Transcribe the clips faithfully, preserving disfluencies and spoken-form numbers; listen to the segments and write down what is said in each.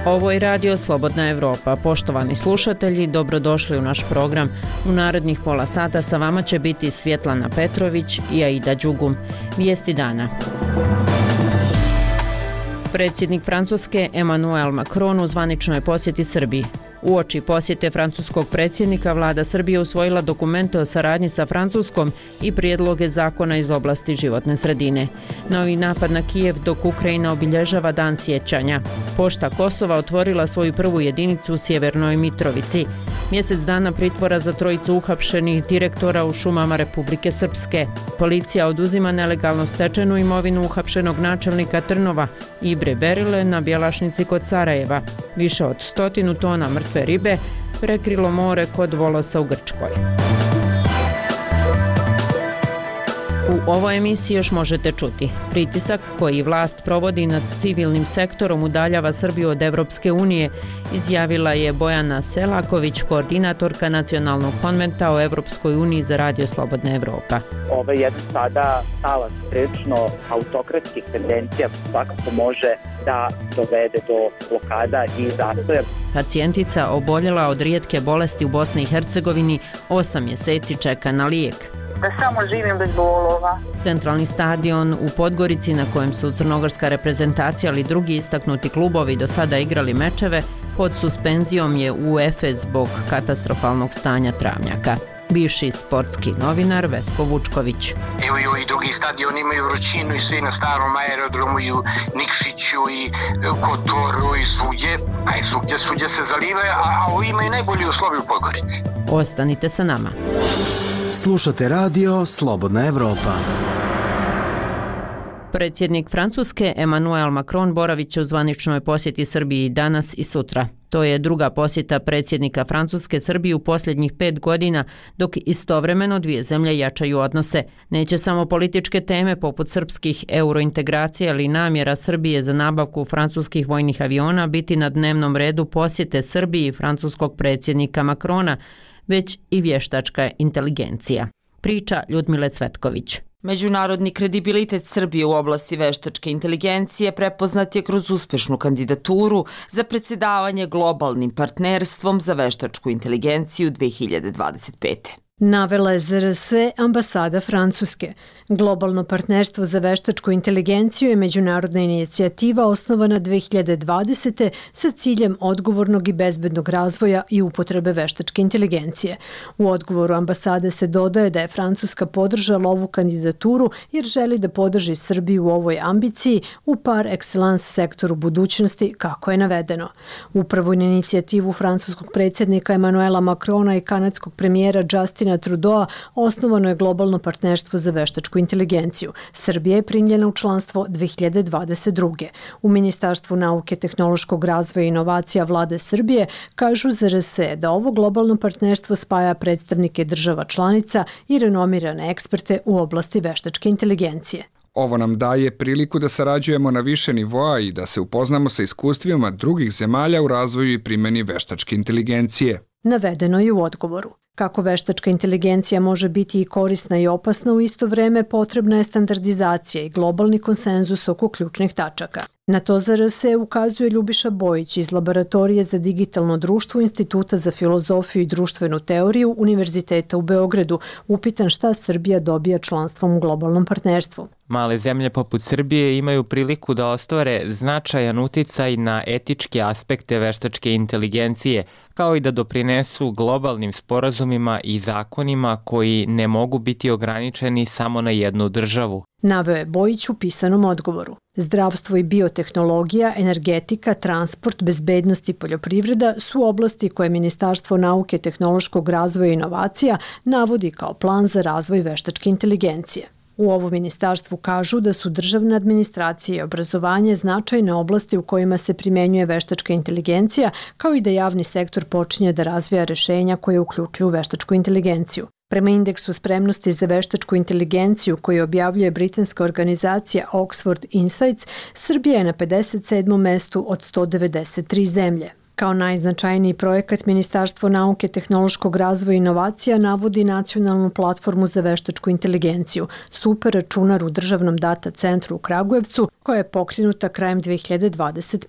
Ovo je Radio Slobodna Evropa. Poštovani slušatelji, dobrodošli u naš program. U narednih pola sata sa vama će biti Svjetlana Petrović i Aida Đugum. Vijesti dana. Predsjednik Francuske Emmanuel Macron u zvaničnoj posjeti Srbiji. Uoči posjete francuskog predsjednika, vlada Srbije usvojila dokumente o saradnji sa Francuskom i prijedloge zakona iz oblasti životne sredine. Novi napad na Kijev dok Ukrajina obilježava Dan sjećanja. Pošta Kosova otvorila svoju prvu jedinicu u Sjevernoj Mitrovici. Mjesec dana pritvora za trojicu uhapšenih direktora u šumama Republike Srpske. Policija oduzima nelegalno stečenu imovinu uhapšenog načelnika Trnova Ibre Berile na Bjelašnici kod Sarajeva. Više od stotinu tona mrtve ribe prekrilo more kod Volosa u Grčkoj. U ovoj emisiji još možete čuti. Pritisak koji vlast provodi nad civilnim sektorom udaljava Srbiju od Evropske unije, izjavila je Bojana Selaković, koordinatorka Nacionalnog konventa o Evropskoj uniji za Radio Slobodna Evropa. Ovo je sada talas prilično autokratskih tendencija svakako može da dovede do blokada i zastoja. Pacijentica oboljela od rijetke bolesti u Bosni i Hercegovini osam mjeseci čeka na lijek. Da samo živim bez bolova. Centralni stadion u Podgorici na kojem su crnogorska reprezentacija ali drugi istaknuti klubovi do sada igrali mečeve pod suspenzijom je UEFA zbog katastrofalnog stanja travnjaka. Bivši sportski novinar Vesko Vučković. Evo i drugi stadioni imaju vrućinu i svi na starom aerodromu i u Nikšiću i Kotoru i svugdje, a i svugdje, svugdje se zalivaju, a ovi imaju najbolji uslovi u Podgorici. Ostanite sa nama. Slušate Radio Slobodna Evropa. Predsjednik Francuske Emmanuel Macron boravit će u zvaničnoj posjeti Srbiji danas i sutra. To je druga posjeta predsjednika Francuske Srbiji u posljednjih pet godina, dok istovremeno dvije zemlje jačaju odnose. Neće samo političke teme poput srpskih eurointegracija ili namjera Srbije za nabavku francuskih vojnih aviona biti na dnevnom redu posjete Srbiji francuskog predsjednika Macrona, već i vještačka inteligencija. Priča Ljudmile Cvetković. Međunarodni kredibilitet Srbije u oblasti veštačke inteligencije prepoznat je kroz uspješnu kandidaturu za predsjedavanje globalnim partnerstvom za veštačku inteligenciju dvije hiljade dvadeset pete. Navela je Z R S ambasada Francuske. Globalno partnerstvo za veštačku inteligenciju je međunarodna inicijativa osnovana dvije hiljade dvadesete sa ciljem odgovornog i bezbednog razvoja i upotrebe veštačke inteligencije. U odgovoru ambasade se dodaje da je Francuska podržala ovu kandidaturu jer želi da podrži Srbiju u ovoj ambiciji u par excellence sektoru budućnosti, kako je navedeno. Upravo na inicijativu francuskog predsjednika Emmanuela Macrona i kanadskog premijera Justina Trudeau osnovano je globalno partnerstvo za veštačku inteligenciju. Srbija je primljena u članstvo dvije hiljade dvadeset druge. U Ministarstvu nauke, tehnološkog razvoja i inovacija vlade Srbije kažu Z R S da ovo globalno partnerstvo spaja predstavnike država članica i renomirane eksperte u oblasti veštačke inteligencije. Ovo nam daje priliku da sarađujemo na više nivoa i da se upoznamo sa iskustvima drugih zemalja u razvoju i primjeni veštačke inteligencije. Navedeno je u odgovoru. Kako veštačka inteligencija može biti i korisna i opasna, u isto vrijeme potrebna je standardizacija i globalni konsenzus oko ključnih tačaka. Na to Z R S ukazuje Ljubiša Bojić iz Laboratorije za digitalno društvo Instituta za filozofiju i društvenu teoriju Univerziteta u Beogradu, upitan šta Srbija dobija članstvom u globalnom partnerstvu. Male zemlje poput Srbije imaju priliku da ostvare značajan uticaj na etičke aspekte veštačke inteligencije, kao i da doprinesu globalnim sporazumima i zakonima koji ne mogu biti ograničeni samo na jednu državu. Naveo je Bojić u pisanom odgovoru. Zdravstvo i biotehnologija, energetika, transport, bezbednost i poljoprivreda su oblasti koje Ministarstvo nauke, tehnološkog razvoja i inovacija navodi kao plan za razvoj veštačke inteligencije. U ovom ministarstvu kažu da su državna administracija i obrazovanje značajne oblasti u kojima se primjenjuje veštačka inteligencija, kao i da javni sektor počinje da razvija rješenja koje uključuju veštačku inteligenciju. Prema indeksu spremnosti za veštačku inteligenciju koji objavljuje britanska organizacija Oxford Insights, Srbija je na pedeset sedmom mestu od sto devedeset tri zemlje. Kao najznačajniji projekat Ministarstvo nauke, tehnološkog razvoja i inovacija navodi nacionalnu platformu za veštačku inteligenciju, super računar u državnom data centru u Kragujevcu, koja je pokrenuta krajem dvije hiljade dvadeset prve.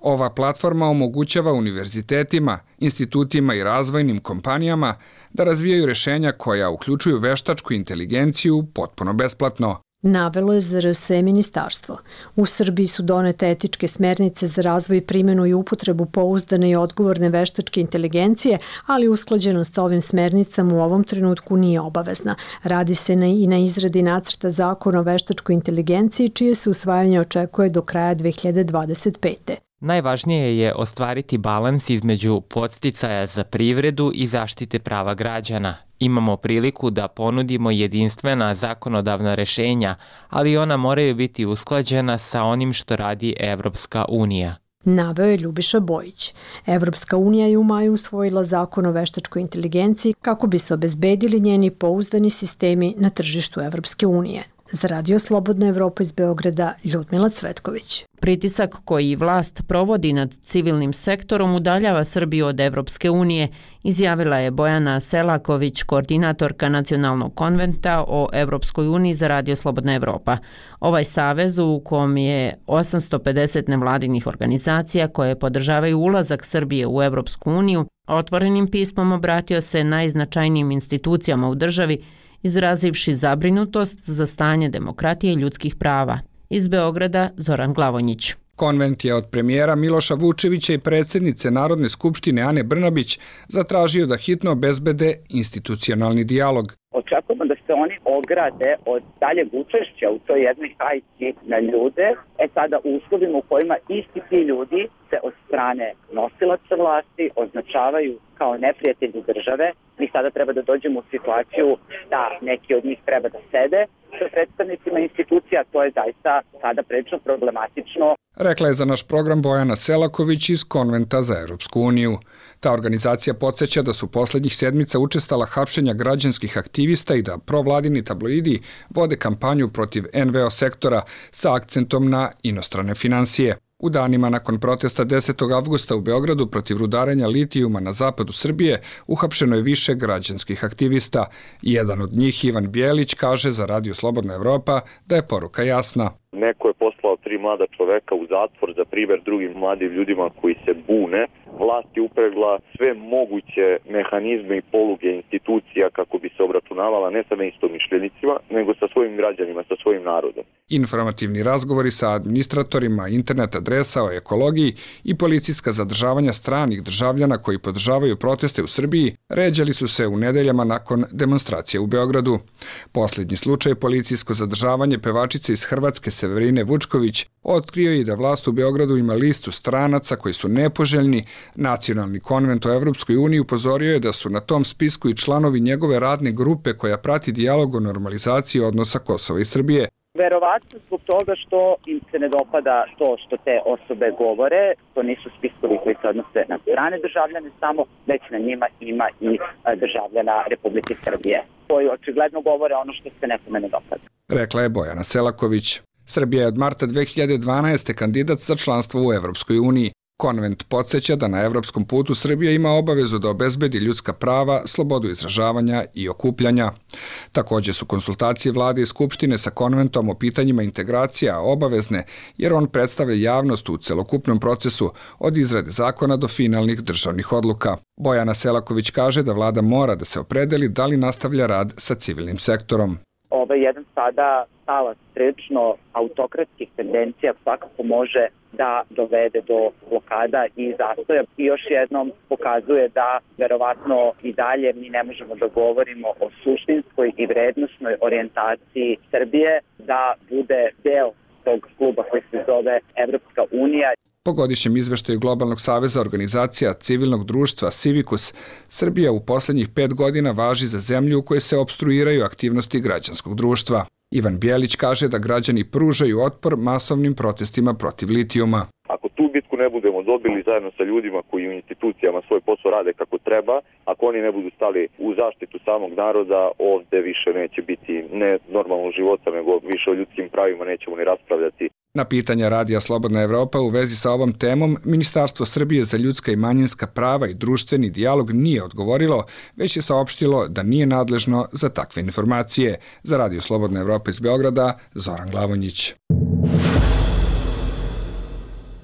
Ova platforma omogućava univerzitetima, institutima i razvojnim kompanijama da razvijaju rešenja koja uključuju veštačku inteligenciju potpuno besplatno. Navelo je Z R S ministarstvo. U Srbiji su donete etičke smernice za razvoj, primjenu i upotrebu pouzdane i odgovorne veštačke inteligencije, ali usklađenost sa ovim smernicama u ovom trenutku nije obavezna. Radi se i na izradi nacrta zakona o veštačkoj inteligenciji, čije se usvajanje očekuje do kraja dve hiljade dvadeset pete. Najvažnije je ostvariti balans između podsticaja za privredu i zaštite prava građana. Imamo priliku da ponudimo jedinstvena zakonodavna rešenja, ali ona moraju biti usklađena sa onim što radi Evropska unija. Naveo je Ljubiša Bojić. Evropska unija je u maju usvojila zakon o veštačkoj inteligenciji kako bi se obezbedili njeni pouzdani sistemi na tržištu Evropske unije. Za Radio Slobodna Evropa iz Beograda, Ljudmila Cvetković. Pritisak koji vlast provodi nad civilnim sektorom udaljava Srbiju od Evropske unije, izjavila je Bojana Selaković, koordinatorka Nacionalnog konventa o Evropskoj uniji za Radio Slobodna Evropa. Ovaj savez, u kom je osamsto pedeset nevladinih organizacija koje podržavaju ulazak Srbije u Evropsku uniju, otvorenim pismom obratio se najznačajnijim institucijama u državi, izrazivši zabrinutost za stanje demokratije i ljudskih prava. Iz Beograda, Zoran Glavonjić. Konvent je od premijera Miloša Vučevića i predsjednice Narodne skupštine Ane Brnabić zatražio da hitno obezbede institucionalni dijalog. Očekujemo da se oni ograde od daljeg učešća u toj jednoj hajci na ljude. E sada u uslovima u kojima isti ti ljudi se od strane nosilaca vlasti označavaju kao neprijatelji države, mi sada treba da dođemo u situaciju da neki od njih treba da sede sa predstavnicima institucija, to je zaista sada prilično problematično. Rekla je za naš program Bojana Selaković iz Konventa za Evropsku uniju. Ta organizacija podsjeća da su poslednjih sedmica učestala hapšenja građanskih aktivista i da provladini tabloidi vode kampanju protiv en ve o sektora sa akcentom na inostrane finansije. U danima nakon protesta desetog avgusta u Beogradu protiv rudarenja litijuma na zapadu Srbije uhapšeno je više građanskih aktivista. Jedan od njih, Ivan Bjelić, kaže za Radio Slobodna Evropa da je poruka jasna. Neko je poslao tri mlada čoveka u zatvor za primjer drugim mladim ljudima koji se bune. Vlast je upregla sve moguće mehanizme i poluge institucija kako bi se obračunavala ne sa neistomišljenicima, nego sa svojim građanima, sa svojim narodom. Informativni razgovori sa administratorima internet adresa o ekologiji i policijska zadržavanja stranih državljana koji podržavaju proteste u Srbiji ređali su se u nedeljama nakon demonstracije u Beogradu. Posljednji slučaj, policijsko zadržavanje pevačice iz Hrvatske Severine Vučković, otkrio je da vlast u Beogradu ima listu stranaca koji su nepoželjni. Nacionalni konvent o Evropskoj uniji upozorio je da su na tom spisku i članovi njegove radne grupe koja prati dijalog o normalizaciji odnosa Kosova i Srbije. Verovatno zbog toga što im se ne dopada to što te osobe govore, to nisu spiskovi koji se odnose na strane državljane samo, već na njima ima i državljana Republike Srbije, koji očigledno govore ono što se nekome ne dopada. Rekla je Bojana Selaković. Srbija je od marta dve hiljade dvanaeste. kandidat za članstvo u Evropskoj uniji. Konvent podsjeća da na evropskom putu Srbija ima obavezu da obezbedi ljudska prava, slobodu izražavanja i okupljanja. Također su konsultacije vlade i skupštine sa konventom o pitanjima integracija obavezne, jer on predstavlja javnost u celokupnom procesu od izrade zakona do finalnih državnih odluka. Bojana Selaković kaže da vlada mora da se opredeli da li nastavlja rad sa civilnim sektorom. Ovo je jedan sada talas prilično autokratskih tendencija svakako može da dovede do blokada i zastoja i još jednom pokazuje da verovatno i dalje mi ne možemo da govorimo o suštinskoj i vrednosnoj orijentaciji Srbije da bude deo tog kluba koji se zove Evropska unija. Po godišnjem izveštaju Globalnog saveza organizacija civilnog društva Civicus, Srbija u poslednjih pet godina važi za zemlju u kojoj se opstruiraju aktivnosti građanskog društva. Ivan Bjelić kaže da građani pružaju otpor masovnim protestima protiv litijuma. Ako tu bitku ne budemo dobili zajedno sa ljudima koji u institucijama svoj posao rade kako treba, ako oni ne budu stali u zaštitu samog naroda, ovde više neće biti ne normalnog života, nego više o ljudskim pravima nećemo ni raspravljati. Na pitanja Radija Slobodna Evropa u vezi sa ovom temom, Ministarstvo Srbije za ljudska i manjinska prava i društveni dijalog nije odgovorilo, već je saopštilo da nije nadležno za takve informacije. Za Radio Slobodna Evropa iz Beograda, Zoran Glavonjić.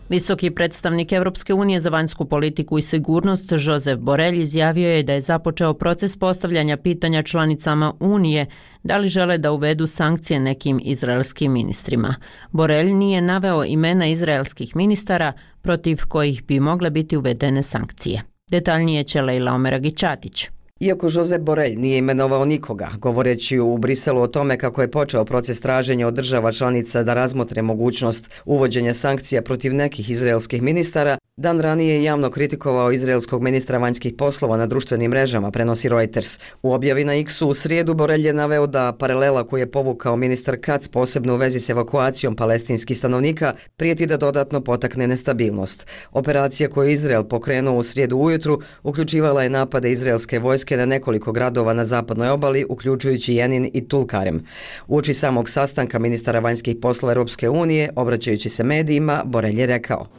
Visoki predstavnik Evropske unije za vanjsku politiku i sigurnost Josep Borrell izjavio je da je započeo proces postavljanja pitanja članicama Unije da li žele da uvedu sankcije nekim izraelskim ministrima. Borrell nije naveo imena izraelskih ministara protiv kojih bi mogle biti uvedene sankcije. Detaljnije će Leila Omeragić-Ćatić. Iako Josep Borrell nije imenovao nikoga, govoreći u Briselu o tome kako je počeo proces traženja od država članica da razmotre mogućnost uvođenja sankcija protiv nekih izraelskih ministara, dan ranije je javno kritikovao izraelskog ministra vanjskih poslova na društvenim mrežama, prenosi Reuters. U objavi na X-u u srijedu Borrell je naveo da paralela koju je povukao ministar Katz, posebno u vezi s evakuacijom palestinskih stanovnika, prijeti da dodatno potakne nestabilnost. Operacija koju je Izrael pokrenuo u srijedu ujutru uključivala je napade izraelske vojske na nekoliko gradova na zapadnoj obali, uključujući Jenin i Tulkarem. Uoči samog sastanka ministara vanjskih poslova Europske unije, obraćajući se medijima, Borrell je rekao: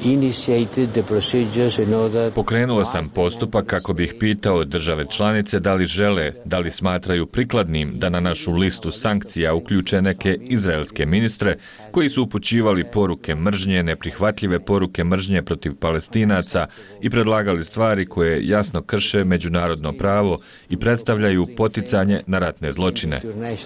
Pokrenuo sam postupak kako bih pitao države članice da li žele, da li smatraju prikladnim da na našu listu sankcija uključe neke izraelske ministre koji su upućivali poruke mržnje, neprihvatljive poruke mržnje protiv Palestinaca i predlagali stvari koje jasno krše međunarodno pravo i predstavljaju poticanje na ratne zločine.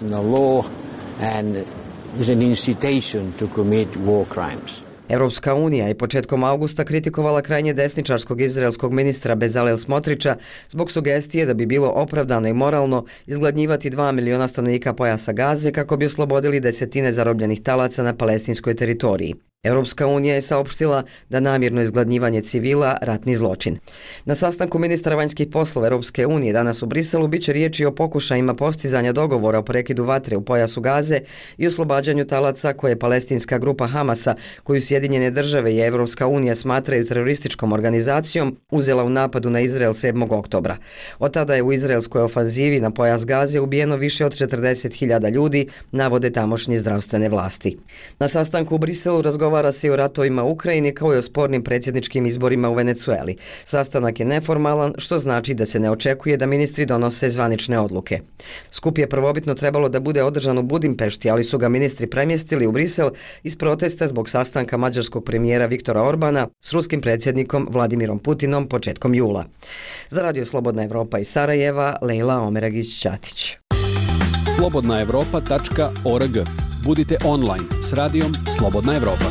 Europska unija je početkom avgusta kritikovala krajnje desničarskog izraelskog ministra Bezalel Smotrića zbog sugestije da bi bilo opravdano i moralno izgladnjivati dva miliona stanovnika pojasa Gaze kako bi oslobodili desetine zarobljenih talaca na palestinskoj teritoriji. Europska unija je saopštila da namjerno izgladnjivanje civila ratni zločin. Na sastanku ministara vanjskih poslova Europske unije danas u Briselu biće riječi o pokušajima postizanja dogovora o prekidu vatre u pojasu Gaze i oslobađanju talaca koje je palestinska grupa Hamasa, koju Sjedinjene države i Europska unija smatraju terorističkom organizacijom, uzela u napadu na Izrael sedmog oktobra. Od tada je u izraelskoj ofanzivi na pojas Gaze ubijeno više od četrdeset hiljada ljudi, navode tamošnje zdravstvene vlasti. Na sastanku u Briselu razgovara Razgovara se i o ratovima u Ukrajini kao i o spornim predsjedničkim izborima u Venecueli. Sastanak je neformalan, što znači da se ne očekuje da ministri donose zvanične odluke. Skup je prvobitno trebalo da bude održan u Budimpešti, ali su ga ministri premjestili u Brisel iz protesta zbog sastanka mađarskog premijera Viktora Orbana s ruskim predsjednikom Vladimirom Putinom početkom jula. Za Radio Slobodna Evropa iz Sarajeva, Leila Omeragić-Ćatić. slobodna evropa tačka org. Budite online s radijom Slobodna Evropa.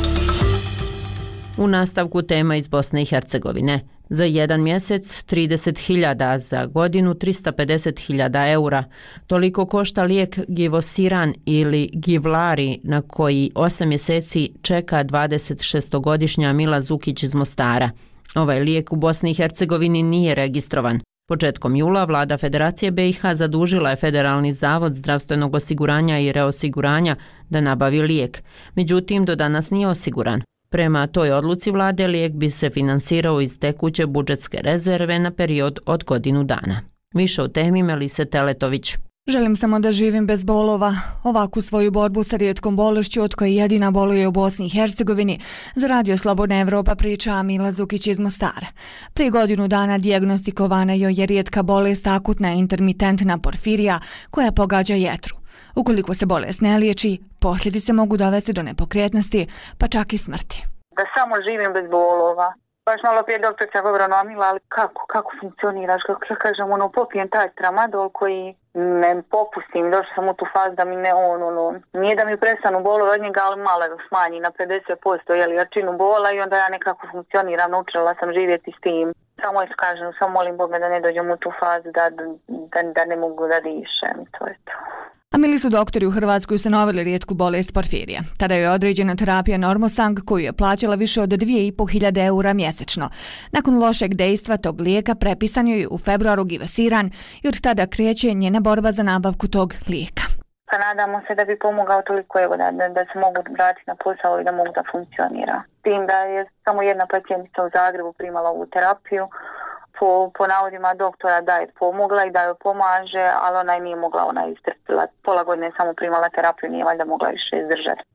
U nastavku tema iz Bosne i Hercegovine. Za jedan mjesec trideset hiljada, za godinu trista pedeset hiljada eura. Toliko košta lijek Givosiran ili Givlari na koji osam mjeseci čeka dvadesetšestogodišnja Mila Zukić iz Mostara. Ovaj lijek u Bosni i Hercegovini nije registrovan. Početkom jula vlada Federacije B i H zadužila je Federalni zavod zdravstvenog osiguranja i reosiguranja da nabavi lijek. Međutim, do danas nije osiguran. Prema toj odluci vlade lijek bi se finansirao iz tekuće budžetske rezerve na period od godinu dana. Više o temi Melise Teletović. Želim samo da živim bez bolova. Ovakvu svoju borbu sa rijetkom bolešću od koje jedina boluje u Bosni i Hercegovini za Radio Slobodna Evropa priča Mila Zukić iz Mostara. Prije godinu dana dijagnostikovana joj je rijetka bolest akutna intermitentna porfirija koja pogađa jetru. Ukoliko se bolest ne liječi, posljedice mogu dovesti do nepokretnosti, pa čak i smrti. Da samo živim bez bolova. Baš malo prije doktorica govorila, Mila, ali kako, kako funkcioniraš? Kako ja kažem, ono, popijem taj tramadol koji ne popustim, došla sam u tu fazu da mi ne, on, ono, nije da mi prestanu bolove od njega, ali malo smanji na pedeset posto, jel, jačinu bola i onda ja nekako funkcioniram, naučila sam živjeti s tim. Samo je kažem, samo molim Boga da ne dođem u tu fazu da, da, da ne mogu da dišem, to je to. A Mili su doktori u Hrvatskoj ustanovili rijetku bolest porfirija. Tada je određena terapija Normosang koju je plaćala više od dvije i po hiljade eura mjesečno. Nakon lošeg dejstva tog lijeka prepisan joj u februaru Givosiran i od tada kreće njena borba za nabavku tog lijeka. Pa nadamo se da bi pomogao toliko evo da, da, da se mogu vratiti na posao i da mogu da funkcionira. Tim da je samo jedna pacijentica u Zagrebu primala ovu terapiju. Po, po navodima doktora da je pomogla i da joj pomaže, ali ona nije mogla, ona je istrpila. Pola godine je samo primala terapiju, nije valjda mogla više izdržati.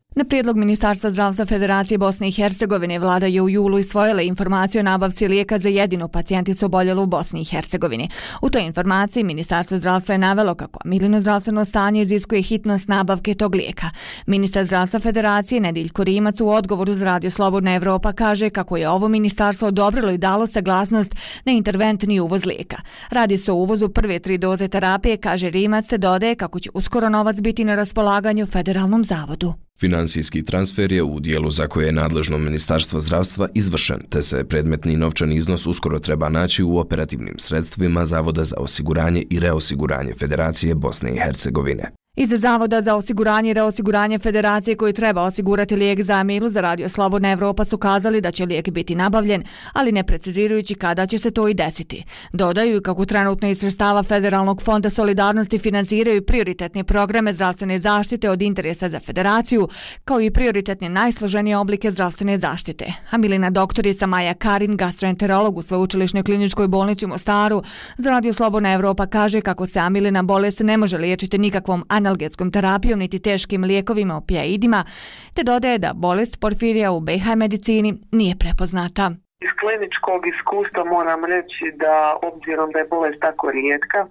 Na prijedlog Ministarstva zdravstva Federacije Bosne i Hercegovine, vlada je u julu usvojila informaciju o nabavci lijeka za jedinu pacijenticu oboljelu u Bosni i Hercegovini. U toj informaciji Ministarstvo zdravstva je navelo kako Amilino zdravstveno stanje iziskuje hitnost nabavke tog lijeka. Ministar zdravstva Federacije Nediljko Rimac u odgovoru za Radio Slobodna Evropa kaže kako je ovo ministarstvo odobrilo i dalo saglasnost na interventni uvoz lijeka. Radi se o uvozu prve tri doze terapije, kaže Rimac, te dodaje kako će uskoro novac biti na raspolaganju Federalnom zavodu. Finansijski transfer je u dijelu za koje je nadležno Ministarstvo zdravstva izvršen, te se predmetni novčani iznos uskoro treba naći u operativnim sredstvima Zavoda za osiguranje i reosiguranje Federacije Bosne i Hercegovine. Iz Zavoda za osiguranje i reosiguranje Federacije koji treba osigurati lijek za Amilu za Radio Slobodna Evropa su kazali da će lijek biti nabavljen, ali ne precizirajući kada će se to i desiti. Dodaju kako trenutno iz sredstava Federalnog fonda solidarnosti finansiraju prioritetne programe zdravstvene zaštite od interesa za Federaciju, kao i prioritetne najsloženije oblike zdravstvene zaštite. Amilina doktorica Maja Karin, gastroenterolog u Sveučilišnoj kliničkoj bolnici u Mostaru, za Radio Slobodna Evropa kaže kako se Amilina bolest ne može liječiti nikakvom analgetskom terapijom niti teškim lijekovima opijaidima, te dodaje da bolest porfirija u be ha medicini nije prepoznata. Iz kliničkog iskustva moram reći da obzirom da je bolest tako rijetka,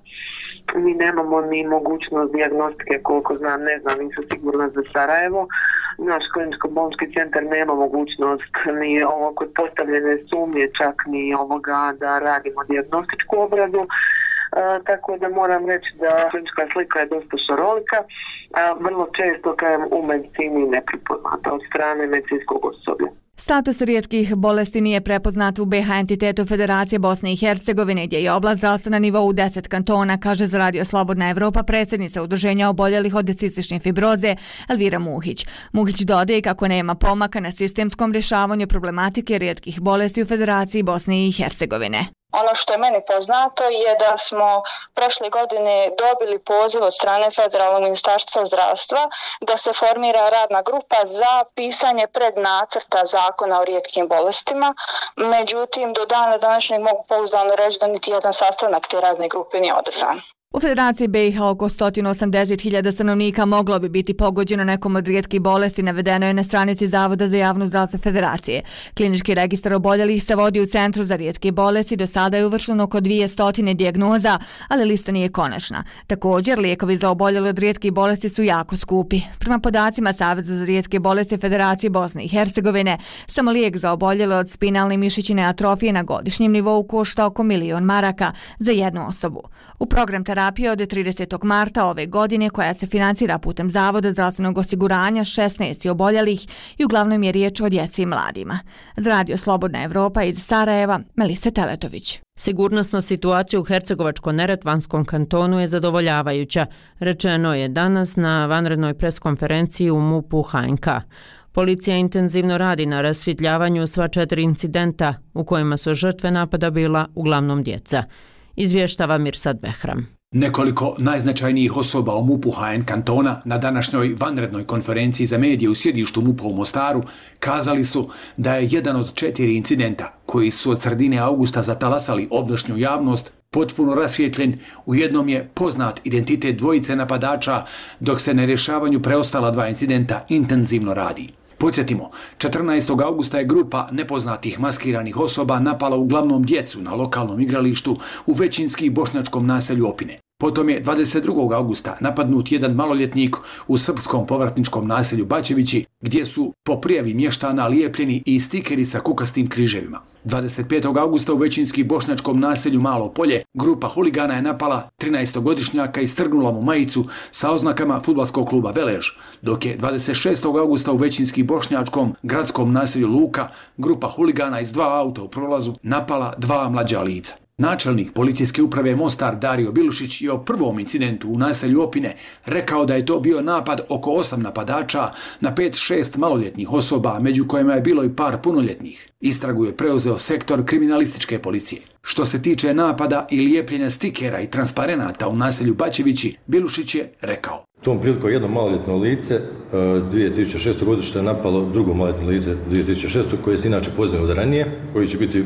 mi nemamo ni mogućnost dijagnostike, koliko znam, ne znam, nisam sigurna za Sarajevo. Naš kliničko-bolnički centar nema mogućnost ni ovo kod postavljene sumnje, čak ni ovoga da radimo dijagnostičku obradu. Uh, tako da moram reći da klinička slika je dosta šarolika, a vrlo često kajem u medicini neprepoznata od strane medicinskog osoblja. Status rijetkih bolesti nije prepoznat u be ha entitetu Federacije Bosne i Hercegovine, gdje je oblast zdravstva na nivou deset kantona, kaže za Radio Slobodna Evropa predsjednica Udruženja oboljelih od cistične fibroze Elvira Muhić. Muhić dodaje kako nema pomaka na sistemskom rješavanju problematike rijetkih bolesti u Federaciji Bosne i Hercegovine. Ono što je meni poznato je da smo prošle godine dobili poziv od strane Federalnog ministarstva zdravstva da se formira radna grupa za pisanje prednacrta zakona o rijetkim bolestima. Međutim, do dana današnjeg mogu pouzdano reći da niti jedan sastanak te radne grupe nije održan. U Federaciji be i ha oko sto osamdeset hiljada stanovnika moglo bi biti pogođeno nekom od rijetkih bolesti, navedeno je na stranici Zavoda za javno zdravstvo Federacije. Klinički registar oboljelih se vodi u Centru za rijetke bolesti, do sada je uvršeno oko dvjesto dijagnoza, ali lista nije konačna. Također, lijekovi za oboljele od rijetkih bolesti su jako skupi. Prema podacima Saveza za rijetke bolesti Federacije Bosne i Hercegovine, samo lijek za oboljele od spinalne mišićne atrofije na godišnjem nivou košta oko milion maraka za jednu osobu. U program terapije od tridesetog marta ove godine, koja se financira putem Zavoda zdravstvenog osiguranja, šesnaest je oboljelih i uglavnom je riječ o djeci i mladima. Za Radio Slobodna Evropa iz Sarajeva, Melisa Teletović. Sigurnosna situacija u Hercegovačko-Neretvanskom kantonu je zadovoljavajuća, rečeno je danas na vanrednoj preskonferenciji u mupu ha en ka. Policija intenzivno radi na rasvjetljavanju sva četiri incidenta u kojima su žrtve napada bila uglavnom djeca. Izvještava Mirsad Behram. Nekoliko najznačajnijih osoba u mupu ha en kantona na današnjoj vanrednoj konferenciji za medije u sjedištu mupa u Mostaru kazali su da je jedan od četiri incidenta koji su od sredine augusta zatalasali ovdašnju javnost potpuno rasvijetljen. U jednom je poznat identitet dvojice napadača, dok se na rješavanju preostala dva incidenta intenzivno radi. Podsjetimo, četrnaestog augusta je grupa nepoznatih maskiranih osoba napala uglavnom djecu na lokalnom igralištu u većinski bošnjačkom naselju Opine. Potom je dvadeset drugog augusta napadnut jedan maloljetnik u srpskom povratničkom naselju Bačevići, gdje su po prijavi mještana lijepljeni i stikeri sa kukastim križevima. dvadeset petog augusta u većinski bošnjačkom naselju Malo Polje grupa huligana je napala trinaestogodišnjaka i strgnula mu majicu sa oznakama fudbalskog kluba Velež, dok je dvadeset šestog augusta u većinski bošnjačkom gradskom naselju Luka grupa huligana iz dva auta u prolazu napala dva mlađa lica. Načelnik policijske uprave Mostar Dario Bilušić je o prvom incidentu u naselju Opine rekao da je to bio napad oko osam napadača na pet šest maloljetnih osoba, među kojima je bilo i par punoljetnih. Istragu je preuzeo sektor kriminalističke policije. Što se tiče napada i lijepljenja stikera i transparenata u naselju Bačevići, Bilušić je rekao: Tom prilikom jedno maloljetno lice dvije tisuće šeste. godište je napalo drugo maloljetno lice dvije tisuće šeste. koje se inače poznao od ranije, koji će biti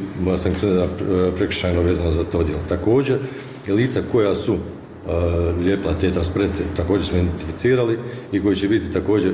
prekršajno vezano za to djelo. Također, lica koja su lijepla te transparente također smo identificirali i koji će biti također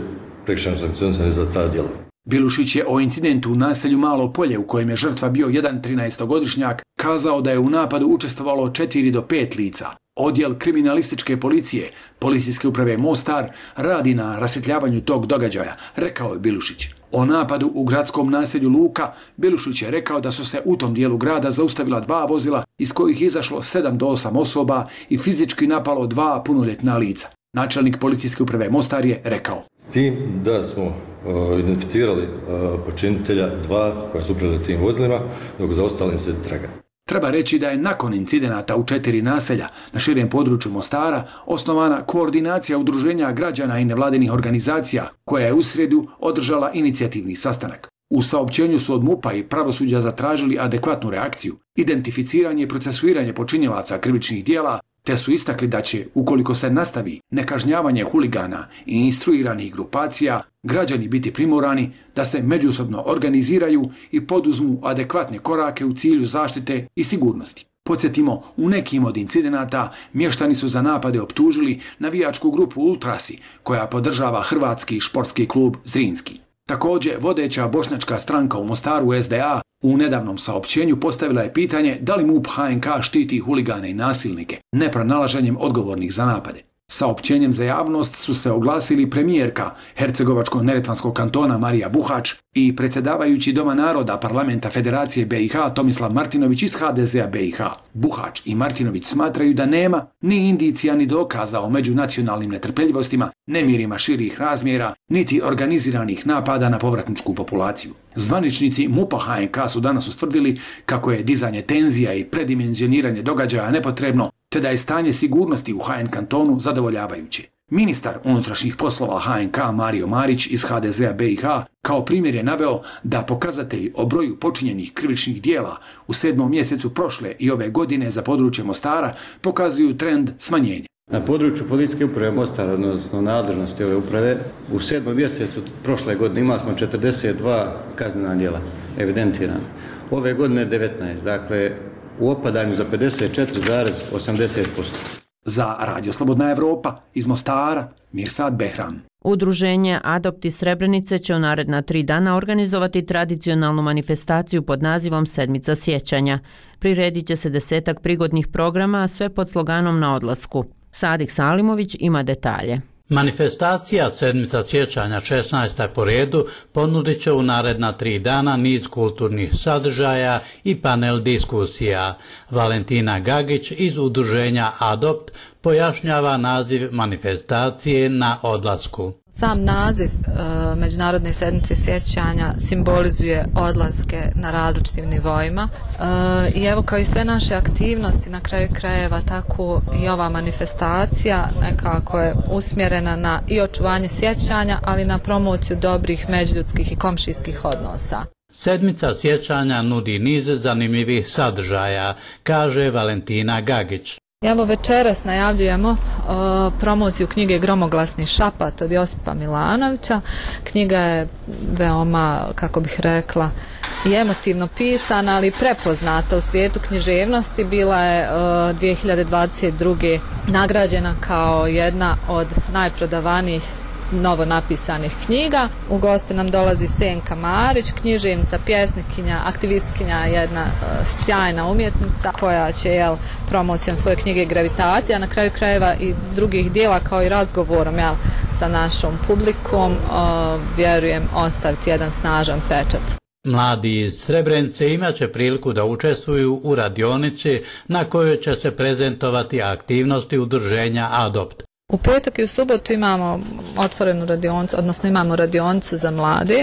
prekršajno sankcionisani za ta djela. Bilušić je o incidentu u naselju Malo Polje, u kojem je žrtva bio jedan trinaestogodišnjak, kazao da je u napadu učestvovalo četiri do pet lica. Odjel kriminalističke policije, policijske uprave Mostar, radi na rasvjetljavanju tog događaja, rekao je Bilušić. O napadu u gradskom naselju Luka, Bilušić je rekao da su se u tom dijelu grada zaustavila dva vozila iz kojih izašlo sedam do osam osoba i fizički napalo dva punoljetna lica. Načelnik policijske uprave Mostar je rekao: S tim da smo uh, identificirali uh, počinitelja dva koja su upravljali tim vozilima, dok za ostalim se traga. Treba reći da je nakon incidenata u četiri naselja na širem području Mostara osnovana koordinacija udruženja građana i nevladinih organizacija koja je u srijedu održala inicijativni sastanak. U saopćenju su od MUP-a i pravosuđa zatražili adekvatnu reakciju, identificiranje i procesuiranje počinjelaca krivičnih dijela, te su istakli da će, ukoliko se nastavi nekažnjavanje huligana i instruiranih grupacija, građani biti primorani da se međusobno organiziraju i poduzmu adekvatne korake u cilju zaštite i sigurnosti. Podsjetimo, u nekim od incidenata mještani su za napade optužili navijačku grupu Ultrasi, koja podržava hrvatski športski klub Zrinski. Također, vodeća bošnjačka stranka u Mostaru S D A u nedavnom saopćenju postavila je pitanje da li MUP H N K štiti huligane i nasilnike nepronalaženjem odgovornih za napade. Saopćenjem za javnost su se oglasili premijerka Hercegovačko-neretvanskog kantona Marija Buhač i predsjedavajući Doma naroda Parlamenta Federacije B i H Tomislav Martinović iz H D Z A B i H. Buhač i Martinović smatraju da nema ni indicija ni dokaza o međunacionalnim netrpeljivostima, nemirima širih razmjera, niti organiziranih napada na povratničku populaciju. Zvaničnici MUP-a H N K su danas ustvrdili kako je dizanje tenzija i predimenzioniranje događaja nepotrebno, te da je stanje sigurnosti u H N kantonu zadovoljavajuće. Ministar unutrašnjih poslova H N K Mario Marić iz H D Z A B i H kao primjer je naveo da pokazatelji o broju počinjenih krivičnih dijela u sedmom mjesecu prošle i ove godine za područje Mostara pokazuju trend smanjenja. Na području policijske uprave Mostar, odnosno nadležnosti ove uprave, u sedmom mjesecu prošle godine imali smo četrdeset dva kaznena djela evidentirana. Ove godine devetnaest, dakle u opadanju za pedeset četiri zarez osamdeset posto. Za Radio Slobodna Evropa iz Mostara, Mirsad Behram. Udruženje Adopti Srebrenice će u naredna tri dana organizovati tradicionalnu manifestaciju pod nazivom Sedmica sjećanja. Priredit će se desetak prigodnih programa, a sve pod sloganom Na odlasku. Sadik Salimović ima detalje. Manifestacija Sedmica sjećanja šesnaesta po redu ponudit će u naredna tri dana niz kulturnih sadržaja i panel diskusija. Valentina Gagić iz udruženja Adopt pojašnjava naziv manifestacije Na odlasku. Sam naziv e, Međunarodne sedmice sjećanja simbolizuje odlaske na različitim nivoima e, i evo kao i sve naše aktivnosti na kraju krajeva tako i ova manifestacija nekako je usmjerena na i očuvanje sjećanja, ali na promociju dobrih međuljudskih i komšijskih odnosa. Sedmica sjećanja nudi niz zanimljivih sadržaja, kaže Valentina Gagić. Evo večeras najavljujemo uh, promociju knjige Gromoglasni šapat od Josipa Milanovića. Knjiga je veoma, kako bih rekla, i emotivno pisana, ali prepoznata u svijetu književnosti. Bila je uh, dvije hiljade dvadeset druge nagrađena kao jedna od najprodavanijih novo napisanih knjiga. U goste nam dolazi Senka Marić, književnica, pjesnikinja, aktivistkinja, jedna uh, sjajna umjetnica koja će jel, promocijom svoje knjige Gravitacija, na kraju krajeva i drugih dijela kao i razgovorom jel, sa našom publikom, uh, vjerujem ostaviti jedan snažan pečat. Mladi iz Srebrenice imaće priliku da učestvuju u radionici na kojoj će se prezentovati aktivnosti udruženja Adopt. U petak i u subotu imamo otvorenu radionicu, odnosno imamo radionicu za mlade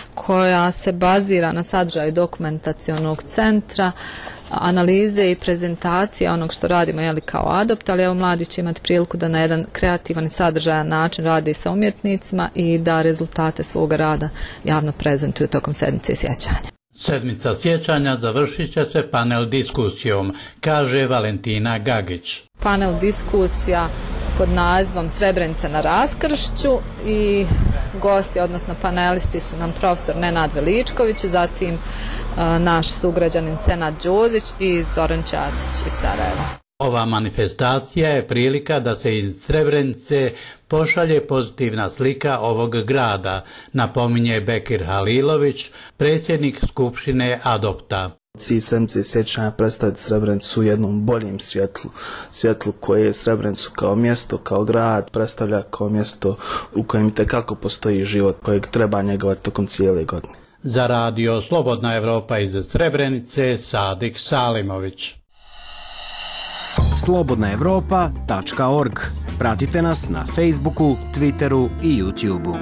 koja se bazira na sadržaju dokumentacionog centra, analize i prezentacije onog što radimo jeli, kao Adopt, ali evo mladi će imati priliku da na jedan kreativan i sadržajan način radi sa umjetnicima i da rezultate svoga rada javno prezentuju tokom sedmice sjećanja. Sedmica sjećanja završit će se panel diskusijom, kaže Valentina Gagić. Panel diskusija pod nazivom Srebrenica na raskršću i gosti, odnosno panelisti su nam profesor Nenad Veličković, zatim uh, naš sugrađanin Senad Đuzić i Zoran Ćatić iz Sarajeva. Ova manifestacija je prilika da se iz Srebrenice pošalje pozitivna slika ovog grada, napominje Bekir Halilović, predsjednik Skupštine Adopta. Cilj sedmice sjećanja predstaviti Srebrenicu u jednom boljem svjetlu, svjetlu koje je Srebrenicu kao mjesto, kao grad predstavlja kao mjesto u kojem itekako postoji život kojeg treba njegovati tokom cijele godine. Za radio Slobodna Evropa iz Srebrenice, Sadik Salimović. slobodna evropa tačka org. Pratite nas na Facebooku, Twitteru i YouTubeu.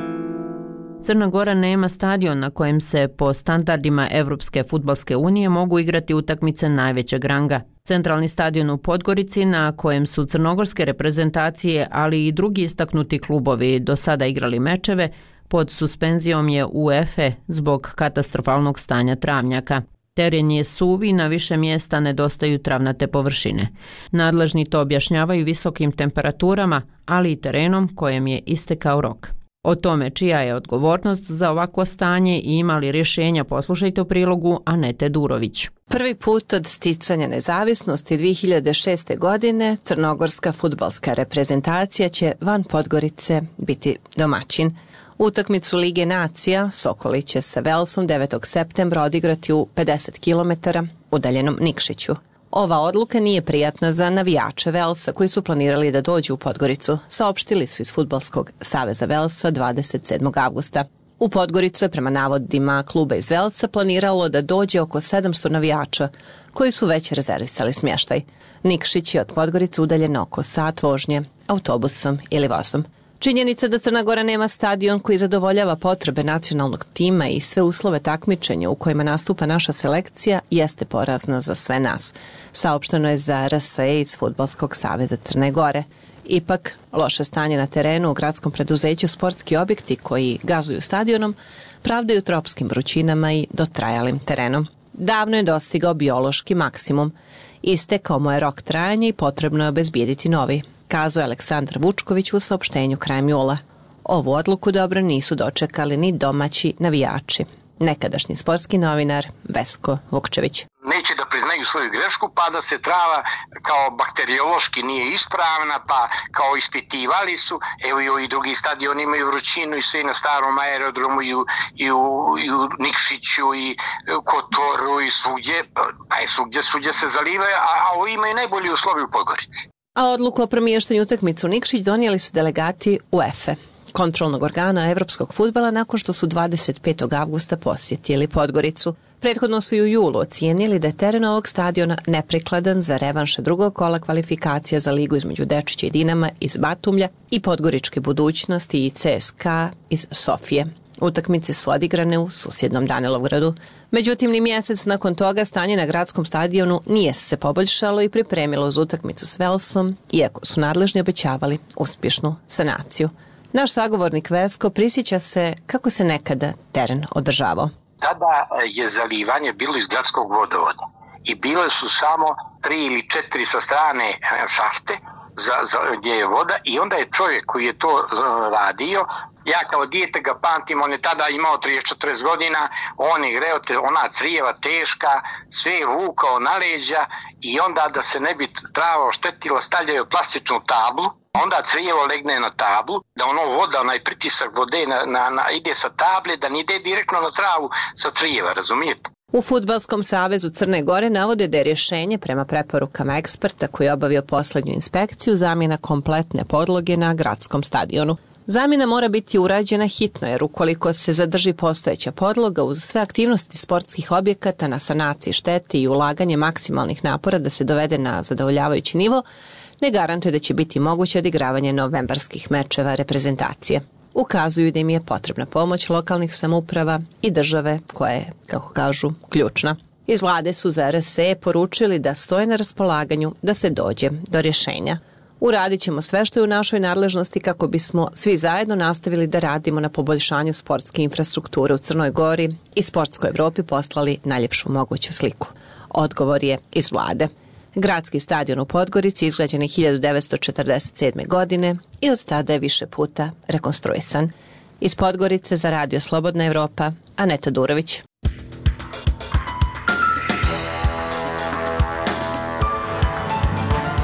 Crna Gora nema stadion na kojem se po standardima Evropske fudbalske unije mogu igrati utakmice najvećeg ranga. Centralni stadion u Podgorici na kojem su crnogorske reprezentacije, ali i drugi istaknuti klubovi do sada igrali mečeve, pod suspenzijom je UEFA zbog katastrofalnog stanja travnjaka. Teren je suv i na više mjesta nedostaju travnate površine. Nadležni to objašnjavaju visokim temperaturama, ali i terenom kojem je istekao rok. O tome čija je odgovornost za ovakvo stanje i imali rješenja, poslušajte u prilogu Anete Durović. Prvi put od sticanja nezavisnosti dvije hiljade šeste. godine crnogorska fudbalska reprezentacija će van Podgorice biti domaćin. Utakmicu Lige nacija Sokoli će sa Velsom devetog septembra odigrati u pedeset kilometara udaljenom Nikšiću. Ova odluka nije prijatna za navijače Velsa koji su planirali da dođu u Podgoricu, saopštili su iz Fudbalskog saveza Velsa dvadeset sedmog avgusta. U Podgoricu je prema navodima kluba iz Velsa planiralo da dođe oko sedamsto navijača koji su već rezervisali smještaj. Nikšić je od Podgorice udaljen oko sat vožnje autobusom ili vozom. Činjenica da Crna Gora nema stadion koji zadovoljava potrebe nacionalnog tima i sve uslove takmičenja u kojima nastupa naša selekcija jeste porazna za sve nas, saopšteno je za R S E iz Fudbalskog saveza Crne Gore. Ipak, loše stanje na terenu u gradskom preduzeću Sportski objekti koji gazuju stadionom pravdaju tropskim vrućinama i dotrajalim terenom. Davno je dostigao biološki maksimum. Istekao mu je rok trajanja i potrebno je obezbijediti novi, kazao je Aleksandar Vučković u saopštenju krajem jula. Ovu odluku dobro nisu dočekali ni domaći navijači. Nekadašnji sportski novinar Vesko Vukčević. Neće da priznaju svoju grešku, pa da se trava kao bakteriološki nije ispravna, pa kao ispitivali su, evo i ovi drugi stadioni imaju vrućinu i sve na starom aerodromu i u, i u, i u Nikšiću i Kotoru i svugdje, pa je svugdje, svugdje se zalivaju, a, a ovi imaju najbolji uslovi u Podgorici. A odluku o premještanju utakmice u Nikšić donijeli su delegati UEFA, kontrolnog organa evropskog fudbala, nakon što su dvadeset petog avgusta posjetili Podgoricu. Prethodno su i u julu ocijenili da je teren ovog stadiona neprikladan za revanše drugog kola kvalifikacija za ligu između Dečića i Dinama iz Batumlja i Podgoričke budućnosti i C S K A iz Sofije. Utakmice su odigrane u susjednom Danilovgradu. Međutim, ni mjesec nakon toga stanje na gradskom stadionu nije se poboljšalo i pripremilo uz utakmicu s Velsom, iako su nadležni obećavali uspješnu sanaciju. Naš sagovornik Vesko prisjeća se kako se nekada teren održavao. Tada je zalivanje bilo iz gradskog vodovoda i bile su samo tri ili četiri sa strane šahte za, za, gdje je voda i onda je čovjek koji je to radio, ja kao dijete ga pamtim, on je tada imao trideset četrdeset godina, on je greo te, ona crijeva teška, sve je vukao na leđa i onda da se ne bi trava oštetila stavljaju plastičnu tablu, onda crijevo legne na tablu, da ono voda, onaj pritisak vode na, na, na, ide sa table, da ne ide direktno na travu sa crijeva, razumijete? U Fudbalskom savezu Crne Gore navode da je rješenje prema preporukama eksperta koji je obavio posljednju inspekciju zamjena kompletne podloge na gradskom stadionu. Zamjena mora biti urađena hitno jer ukoliko se zadrži postojeća podloga uz sve aktivnosti sportskih objekata na sanaciji štete i ulaganje maksimalnih napora da se dovede na zadovoljavajući nivo, ne garantuje da će biti moguće odigravanje novembarskih mečeva reprezentacije. Ukazuju da im je potrebna pomoć lokalnih samouprava i države koja je, kako kažu, ključna. Iz vlade su za R S E poručili da stoje na raspolaganju da se dođe do rješenja. Uradit ćemo sve što je u našoj nadležnosti kako bismo svi zajedno nastavili da radimo na poboljšanju sportske infrastrukture u Crnoj Gori i sportskoj Evropi poslali najljepšu moguću sliku. Odgovor je iz vlade. Gradski stadion u Podgorici izgrađen je hiljadu devetsto četrdeset sedme. godine i od tada je više puta rekonstruisan. Iz Podgorice za radio Slobodna Evropa, Aneta Durović.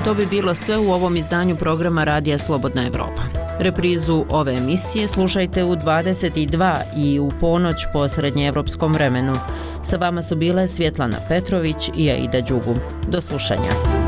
To bi bilo sve u ovom izdanju programa Radija Slobodna Evropa. Reprizu ove emisije slušajte u dvadeset dva i u ponoć po srednjeevropskom vremenu. Sa vama su bile Svjetlana Petrović i Aida Đugum. Do slušanja.